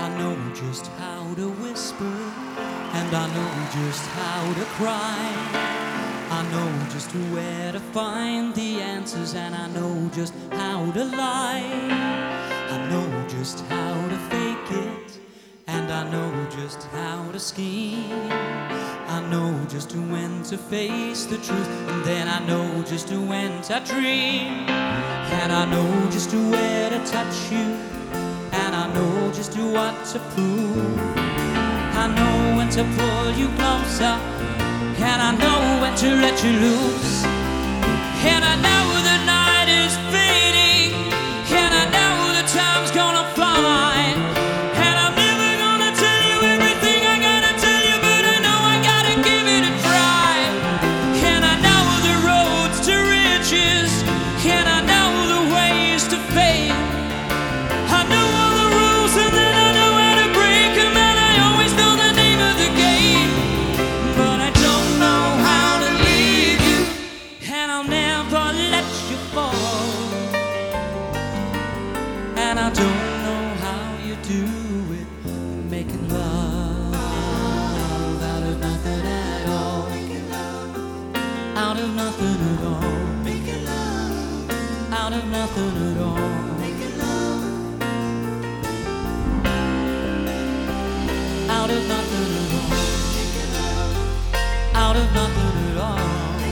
I know just how to whisper, and I know just how to cry. I know just where to find the answers, and I know just how to lie. I know just how to fake it, and I know just how to scheme. I know just when to face the truth, and then I know just when to dream. And I know just where to touch you, and I know just what to prove. I know when to pull you closer, and I know when to let you loose. And I know the night is fading, and I know the time's gonna fly. And I'm never gonna tell you everything I gotta tell you, but I know I gotta give it a try. And I know the roads to riches, and I know the ways to fame. I know all the rules, and then I know how to break them, and I always know the name of the game. But I don't know how to leave you, and I'll never let you fall. And I don't know how you do it, making love out of nothing at all. Out of nothing at all. Out of nothing at all. Out of nothing at all. Out of nothing at all.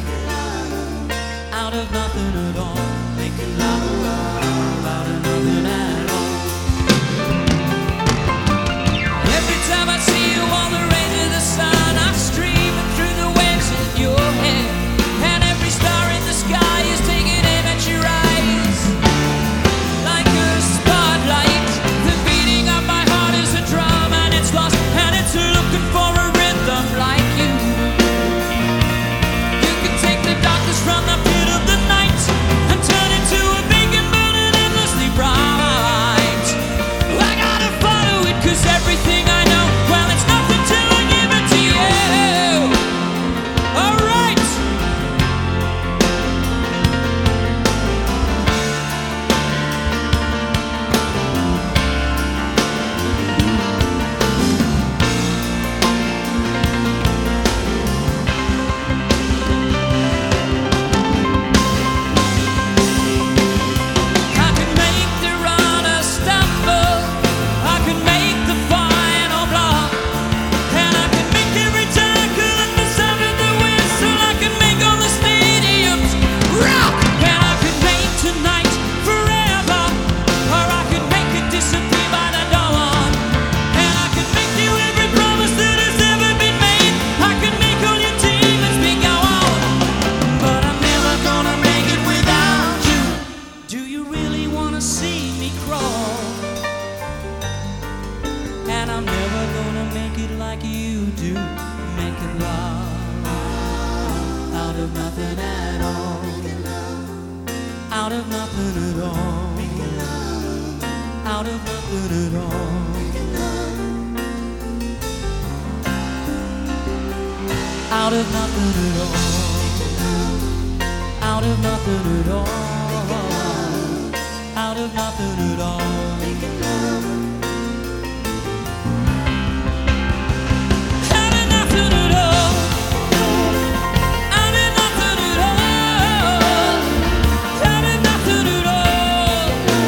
Out of nothing at all. Making love out of nothing at all. Every time I see you on the rays of the sun, I'm streaming through the waves in your head, and every star in the sky is taking aim at your eyes. Like a spotlight, the beating of my heart is a drum, and it's lost, and it's looking for a rhythm like you. You can take the darkness from the pit of the night and turn it to a beacon burning endlessly bright. I gotta follow it, 'cause everything I know, well, it's nothing till I give it to you. Alright. I can make the runner stumble, I can make the final block, and I can make every tackle at the sound of the whistle. I can make all the stadiums rock, and I can make tonight forever, or I can make it disappear by the dawn. And I can make you every promise that has ever been made. I can make all your demons be gone, but I'm never gonna make it without you. Do you really wanna see me crawl? And I'm never gonna make it like you do, making love out of nothing at all. Out of nothing at all. Out of nothing at all. Out of nothing at all. Out of nothing at all. Out of nothing at all. Out of nothing at all. Out of nothing at all. Out of nothing at all.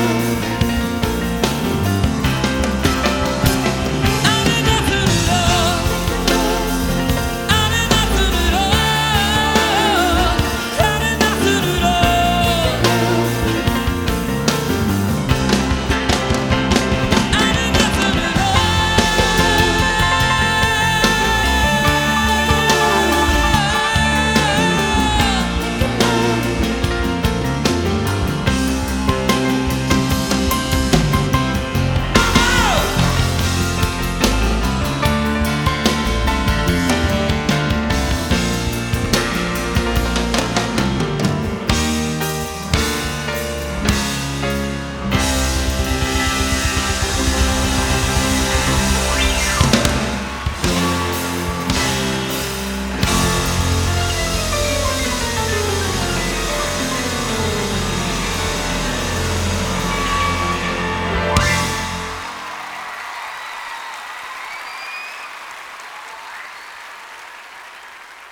Out of nothing at all. Out of nothing at all. Out of nothing at all.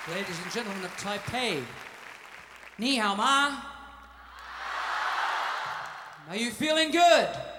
Ladies and gentlemen of Taipei, Ni hao ma? Are you feeling good?